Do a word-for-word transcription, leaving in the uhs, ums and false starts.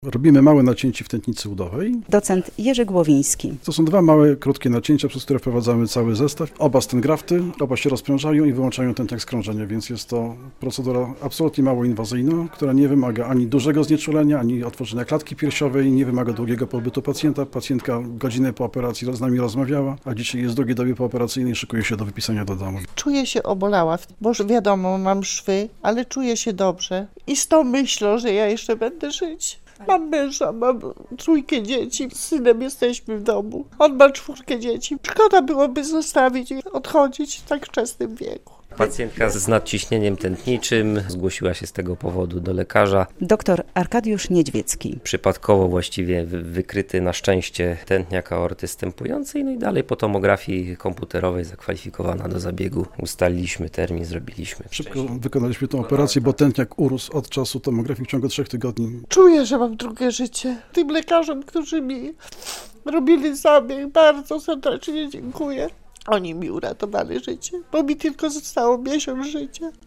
Robimy małe nacięcie w tętnicy udowej. Docent Jerzy Głowiński. To są dwa małe, krótkie nacięcia, przez które wprowadzamy cały zestaw. Oba stengrafty, oba się rozprężają i wyłączają tętniak z krążenia, więc jest to procedura absolutnie mało inwazyjna, która nie wymaga ani dużego znieczulenia, ani otworzenia klatki piersiowej, nie wymaga długiego pobytu pacjenta. Pacjentka godzinę po operacji z nami rozmawiała, a dzisiaj jest w drugiej dobie pooperacyjnej i szykuje się do wypisania do domu. Czuję się obolała, bo już wiadomo, mam szwy, ale czuję się dobrze i z tą myślą, że ja jeszcze będę żyć. Mam męża, mam trójkę dzieci, z synem jesteśmy w domu. On ma czwórkę dzieci. Szkoda byłoby zostawić i odchodzić w tak wczesnym wieku. Pacjentka z nadciśnieniem tętniczym zgłosiła się z tego powodu do lekarza. Doktor Arkadiusz Niedźwiecki. Przypadkowo właściwie wykryty na szczęście tętniak aorty stępującej, no i dalej po tomografii komputerowej zakwalifikowana do zabiegu. Ustaliliśmy termin, zrobiliśmy. Szybko wykonaliśmy tę operację, bo tętniak urósł od czasu tomografii w ciągu trzech tygodni. Czuję, że mam drugie życie. Tym lekarzom, którzy mi robili zabieg, bardzo serdecznie dziękuję. Oni mi uratowali życie, bo mi tylko zostało miesiąc życia.